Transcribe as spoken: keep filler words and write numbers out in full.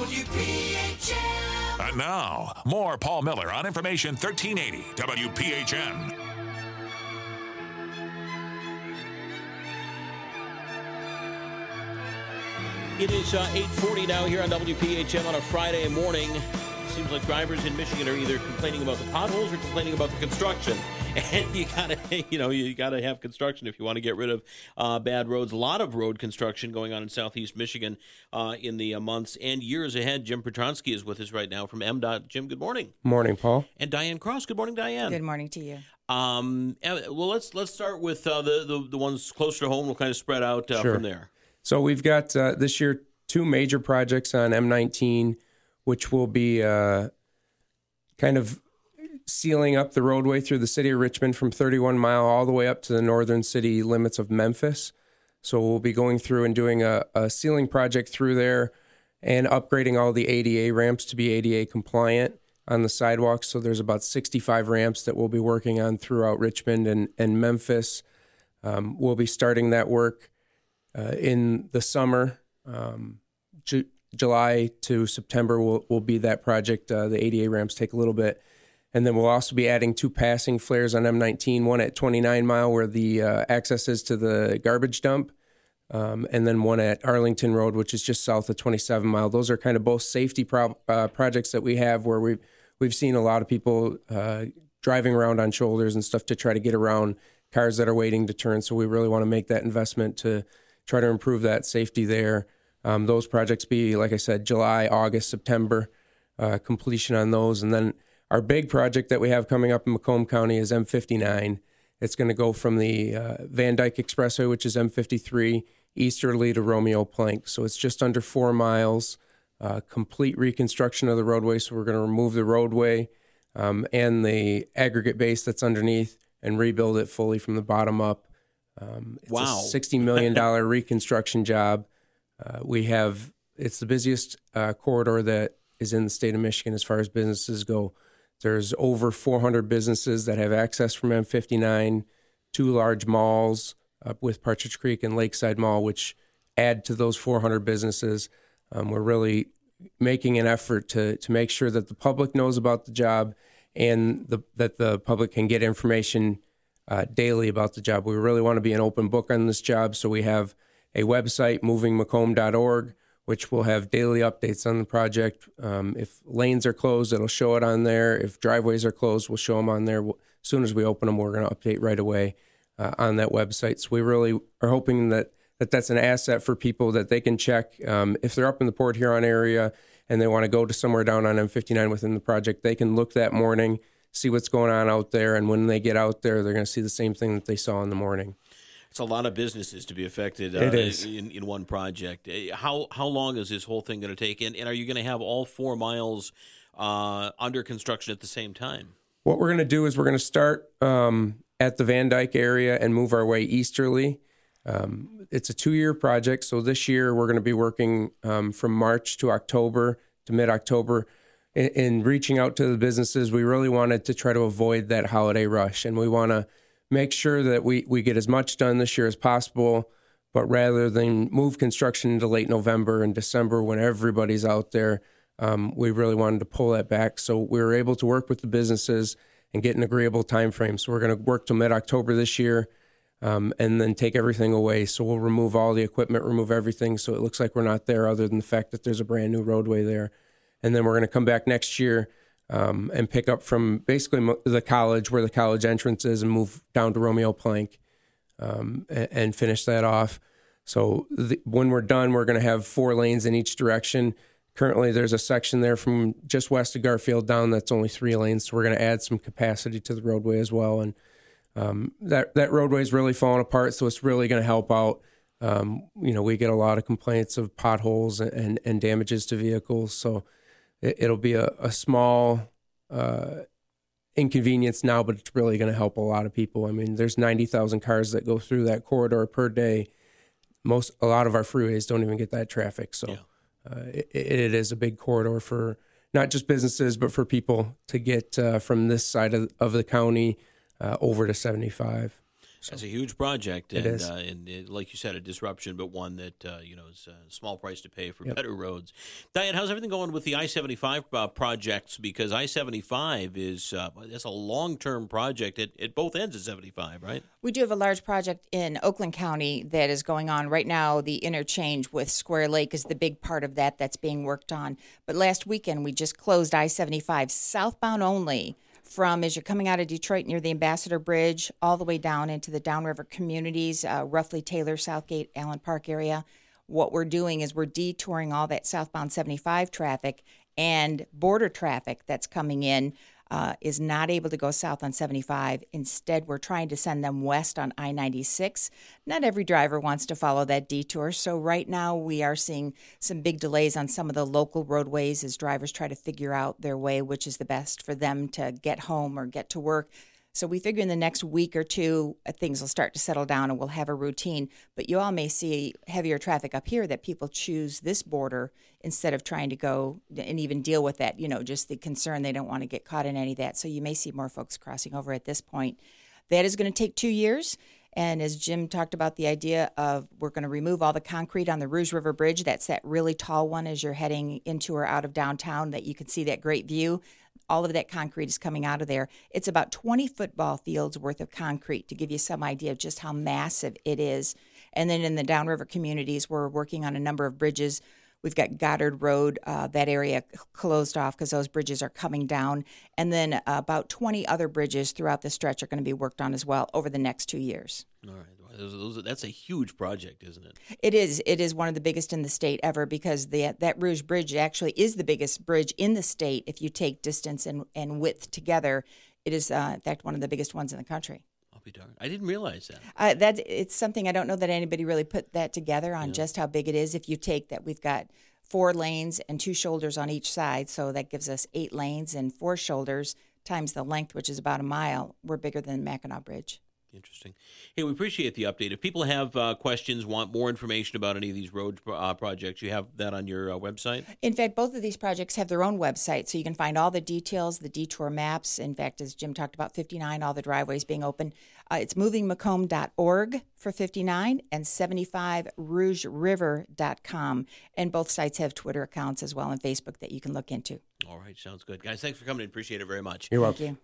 W P H M. And now, more Paul Miller on Information thirteen eighty W P H M. It is uh, eight forty now here on W P H M on a Friday morning. Seems like drivers in Michigan are either complaining about the potholes or complaining about the construction. And you gotta, you know, you gotta have construction if you want to get rid of uh, bad roads. A lot of road construction going on in Southeast Michigan uh, in the uh, months and years ahead. Jim Petronsky is with us right now from M D O T. Jim, good morning. Morning, Paul. And Diane Cross. Good morning, Diane. Good morning to you. Um, well, let's let's start with uh, the, the the ones closer to home. We'll kind of spread out uh, Sure. from there. So we've got uh, this year two major projects on M nineteen, which will be uh, kind of sealing up the roadway through the city of Richmond from thirty-one mile all the way up to the northern city limits of Memphis. So we'll be going through and doing a, a sealing project through there and upgrading all the A D A ramps to be A D A compliant on the sidewalks. So there's about sixty-five ramps that we'll be working on throughout Richmond and, and Memphis. Um, we'll be starting that work uh, in the summer. Um, Ju- July to September will, will be that project. Uh, the A D A ramps take a little bit. And then we'll also be adding two passing flares on M nineteen, one at twenty-nine mile where the uh, access is to the garbage dump, um, and then one at Arlington Road, which is just south of twenty-seven mile. Those are kind of both safety pro- uh, projects that we have where we've, we've seen a lot of people uh, driving around on shoulders and stuff to try to get around cars that are waiting to turn. So we really want to make that investment to try to improve that safety there. Um, those projects be, like I said, July, August, September uh, completion on those. And then our big project that we have coming up in Macomb County is M fifty-nine. It's going to go from the uh, Van Dyke Expressway, which is M fifty-three, easterly to Romeo Plank. So it's just under four miles, uh, complete reconstruction of the roadway. So we're going to remove the roadway um, and the aggregate base that's underneath and rebuild it fully from the bottom up. Um, it's Wow. a sixty million dollars reconstruction job. Uh, we have, it's the busiest uh, corridor that is in the state of Michigan as far as businesses go. There's over four hundred businesses that have access from M fifty-nine, two large malls uh, with Partridge Creek and Lakeside Mall, which add to those four hundred businesses. Um, we're really making an effort to to make sure that the public knows about the job and the, that the public can get information uh, daily about the job. We really want to be an open book on this job, so we have a website, moving macomb dot org, which will have daily updates on the project. Um, if lanes are closed, it'll show it on there. If driveways are closed, we'll show them on there. We'll, as soon as we open them, we're going to update right away uh, on that website. So we really are hoping that, that that's an asset for people that they can check. Um, if they're up in the Port Huron area and they want to go to somewhere down on M fifty-nine within the project, they can look that morning, see what's going on out there. And when they get out there, they're going to see the same thing that they saw in the morning. It's a lot of businesses to be affected uh, It is. in, in one project. Uh, How how long is this whole thing going to take? And, and are you going to have all four miles uh, under construction at the same time? What we're going to do is we're going to start um, at the Van Dyke area and move our way easterly. Um, it's a two-year project, so this year we're going to be working um, from March to October to mid-October. In, in reaching out to the businesses, we really wanted to try to avoid that holiday rush, and we want to make sure that we, we get as much done this year as possible, but rather than move construction into late November and December when everybody's out there, um, we really wanted to pull that back. So we were able to work with the businesses and get an agreeable time frame. So we're going to work till mid-October this year um, and then take everything away. So we'll remove all the equipment, remove everything, so it looks like we're not there other than the fact that there's a brand new roadway there. And then we're going to come back next year Um, and pick up from basically the college, where the college entrance is, and move down to Romeo Plank um, and, and finish that off. So the, when we're done, we're going to have four lanes in each direction. Currently, there's a section there from just west of Garfield down that's only three lanes, so we're going to add some capacity to the roadway as well. And um, that, that roadway is really falling apart, so it's really going to help out. Um, you know, we get a lot of complaints of potholes and, and, and damages to vehicles, so it'll be a, a small uh, inconvenience now, but it's really going to help a lot of people. I mean, there's ninety thousand cars that go through that corridor per day. Most, a lot of our freeways don't even get that traffic. So Yeah. uh, it, it is a big corridor for not just businesses, but for people to get uh, from this side of, of the county uh, over to seventy-five. So That's a huge project. It and, is. Uh, and it, like you said, a disruption, but one that, uh, you know, is a small price to pay for Yep. better roads. Diane, how's everything going with the I seventy-five uh, projects? Because I seventy-five is, uh, that's a long-term project at, at both ends of seventy-five, right? We do have a large project in Oakland County that is going on right now. The interchange with Square Lake is the big part of that that's being worked on. But last weekend, we just closed I seventy-five southbound only from as you're coming out of Detroit near the Ambassador Bridge all the way down into the downriver communities, uh, roughly Taylor, Southgate, Allen Park area. What we're doing is we're detouring all that southbound seventy-five traffic, and border traffic that's coming in uh, is not able to go south on seventy-five. Instead, we're trying to send them west on I ninety-six. Not every driver wants to follow that detour, so right now we are seeing some big delays on some of the local roadways as drivers try to figure out their way, which is the best for them to get home or get to work. So we figure in the next week or two, uh, things will start to settle down and we'll have a routine. But you all may see heavier traffic up here that people choose this border instead of trying to go and even deal with that, you know, just the concern they don't want to get caught in any of that. So you may see more folks crossing over at this point. That is going to take two years. And as Jim talked about, the idea of we're going to remove all the concrete on the Rouge River Bridge. That's that really tall one as you're heading into or out of downtown that you can see that great view. All of that concrete is coming out of there. It's about twenty football fields worth of concrete to give you some idea of just how massive it is. And then in the downriver communities, we're working on a number of bridges. We've got Goddard Road, uh, that area closed off because those bridges are coming down. And then uh, about twenty other bridges throughout the stretch are going to be worked on as well over the next two years. All right. Those, those, that's a huge project, isn't it? It is. It is one of the biggest in the state ever because the, that Rouge Bridge actually is the biggest bridge in the state if you take distance and, and width together. It is, uh, in fact, one of the biggest ones in the country. I'll be darned. I didn't realize that. Uh, that it's something I don't know that anybody really put that together on Yeah. just how big it is. If you take that, we've got four lanes and two shoulders on each side, so that gives us eight lanes and four shoulders times the length, which is about a mile. We're bigger than Mackinac Bridge. Interesting. Hey, we appreciate the update. If people have uh, questions, want more information about any of these road uh, projects, you have that on your uh, website? In fact, both of these projects have their own website, so you can find all the details, the detour maps. In fact, as Jim talked about, fifty-nine, all the driveways being open. Uh, it's moving macomb dot org for fifty-nine and seventy-five rouge river dot com. And both sites have Twitter accounts as well and Facebook that you can look into. All right, sounds good. Guys, thanks for coming in. Appreciate it very much. You're welcome. Thank you.